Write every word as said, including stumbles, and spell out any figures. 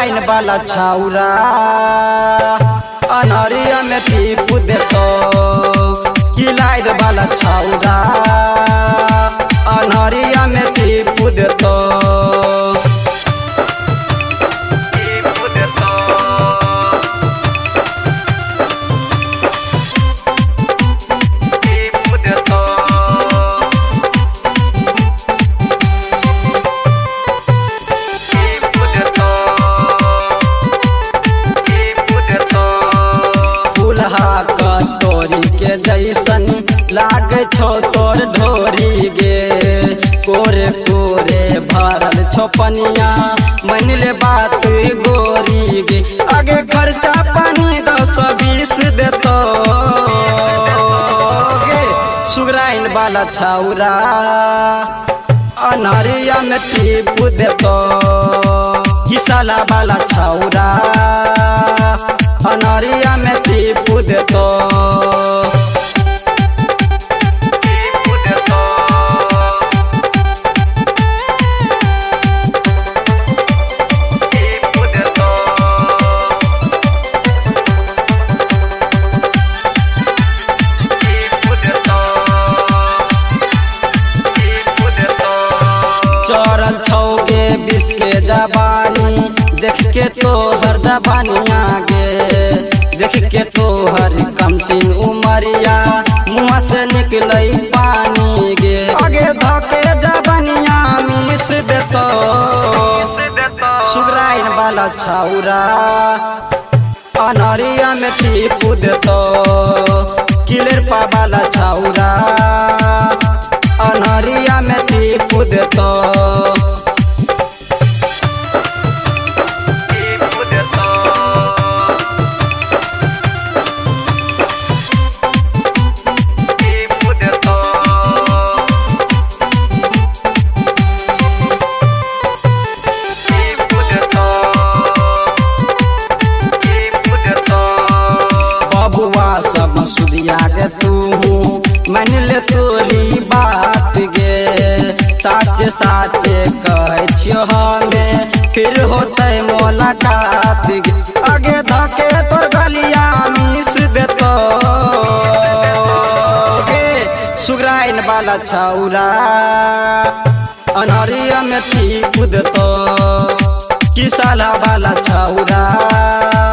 सुगराइन वाला छाउरा अनहरिया में टीप देतो किलाइर वाला छाउरा अनहरिया में टीप देतो जैसन लागे छो तोर ढोरी गे कोरे कोरे भरल छो पनिया मन ले बात गोरी गे आगे खर्चा पानी दस बीस देतो गे सुगराइन वाला छाउरा अनहरिया में टीप देतो किसाला वाला छाउरा अनहरिया में टीप देतो चौरल छौगे बिस के जबानी देख के तो हर जबानिया गे देख के तो हर कमसिन उमरिया मुँह से निकलई पानी गे आगे धके जबानिया मिस देतो सुगराइन वाला छाउरा अनहरिया में टीप देतो किलेर पा वाला छाउरा अनहरिया में टीप देतो बबुआ सब सुधिया गे तू मन ले तोरी बात गे साचे साचे कहे छियो हमें फिर होते मुलाकात गे आगे धके तोर गलिया मिस देतो गे सुगराइन वाला छाउरा अनहरिया में टीप देतो किसाला वाला छाउरा